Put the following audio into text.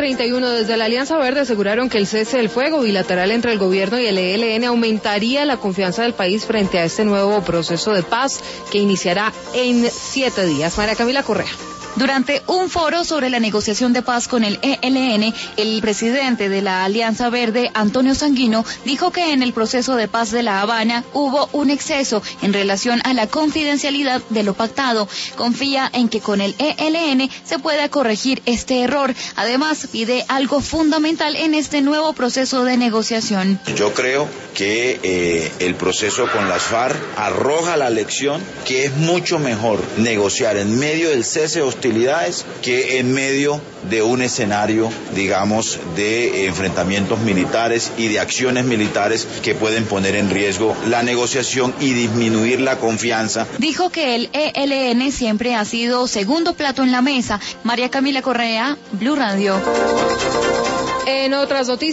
7:31 desde la Alianza Verde aseguraron que el cese del fuego bilateral entre el gobierno y el ELN aumentaría la confianza del país frente a este nuevo proceso de paz que iniciará en 7 días. María Camila Correa. Durante un foro sobre la negociación de paz con el ELN, el presidente de la Alianza Verde, Antonio Sanguino, dijo que en el proceso de paz de La Habana hubo un exceso en relación a la confidencialidad de lo pactado. Confía en que con el ELN se pueda corregir este error. Además, pide algo fundamental en este nuevo proceso de negociación. Yo creo que el proceso con las FARC arroja la lección que es mucho mejor negociar en medio del cese de hostilidades que en medio de un escenario, digamos, de enfrentamientos militares y de acciones militares que pueden poner en riesgo la negociación y disminuir la confianza. Dijo que el ELN siempre ha sido segundo plato en la mesa. María Camila Correa, Blue Radio. En otras noticias.